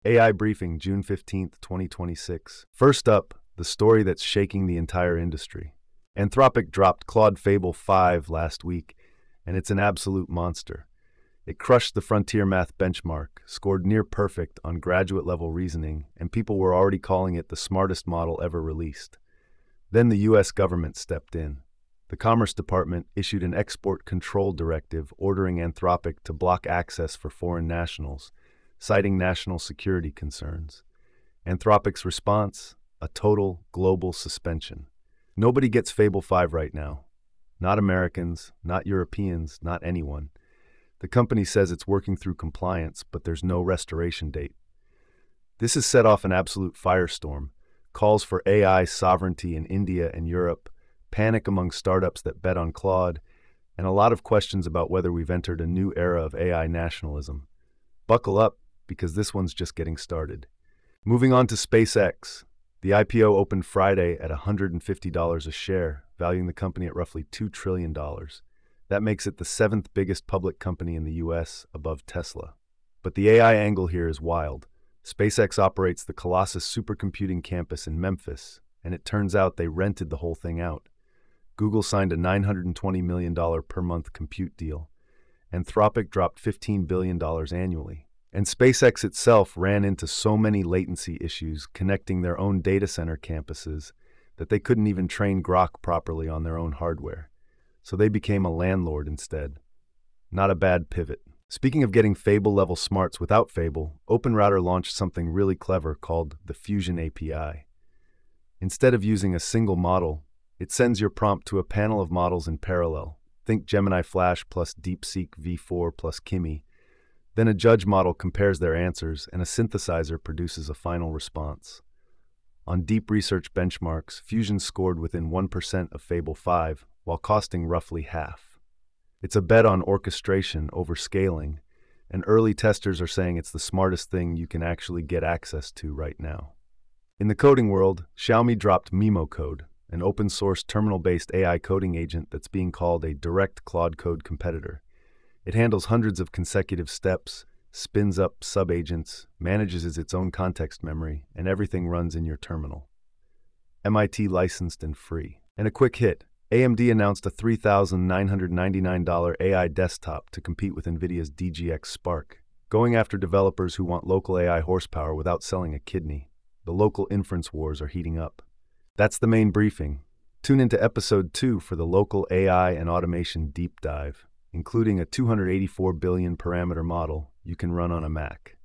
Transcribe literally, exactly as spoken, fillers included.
A I Briefing, June fifteenth, twenty twenty-six. First up, the story that's shaking the entire industry. Anthropic dropped Claude Fable five last week, and it's an absolute monster. It crushed the frontier math benchmark, scored near perfect on graduate-level reasoning, and people were already calling it the smartest model ever released. Then the U S government stepped in. The Commerce Department issued an export control directive ordering Anthropic to block access for foreign nationals, citing national security concerns. Anthropic's response? A total global suspension. Nobody gets Fable five right now. Not Americans, not Europeans, not anyone. The company says it's working through compliance, but there's no restoration date. This has set off an absolute firestorm, calls for A I sovereignty in India and Europe, panic among startups that bet on Claude, and a lot of questions about whether we've entered a new era of A I nationalism. Buckle up, because this one's just getting started. Moving on to SpaceX. The I P O opened Friday at one hundred fifty dollars a share, valuing the company at roughly two trillion dollars. That makes it the seventh biggest public company in the U S, above Tesla. But the A I angle here is wild. SpaceX operates the Colossus supercomputing campus in Memphis, and it turns out they rented the whole thing out. Google signed a nine hundred twenty million dollars per month compute deal. Anthropic dropped fifteen billion dollars annually. And SpaceX itself ran into so many latency issues connecting their own data center campuses that they couldn't even train Grok properly on their own hardware. So they became a landlord instead. Not a bad pivot. Speaking of getting Fable-level smarts without Fable, OpenRouter launched something really clever called the Fusion A P I. Instead of using a single model, it sends your prompt to a panel of models in parallel. Think Gemini Flash plus DeepSeek V four plus Kimi. Then a judge model compares their answers, and a synthesizer produces a final response. On deep research benchmarks, Fusion scored within one percent of Fable five, while costing roughly half. It's a bet on orchestration over scaling, and early testers are saying it's the smartest thing you can actually get access to right now. In the coding world, Xiaomi dropped MemoCode, an open-source terminal-based A I coding agent that's being called a direct Claude Code competitor. It handles hundreds of consecutive steps, spins up sub-agents, manages its own context memory, and everything runs in your terminal. M I T licensed and free. And a quick hit, A M D announced a three thousand nine hundred ninety-nine dollars A I desktop to compete with NVIDIA's D G X Spark, going after developers who want local A I horsepower without selling a kidney. The local inference wars are heating up. That's the main briefing. Tune into episode two for the local A I and automation deep dive, including a two hundred eighty-four billion parameter model you can run on a Mac.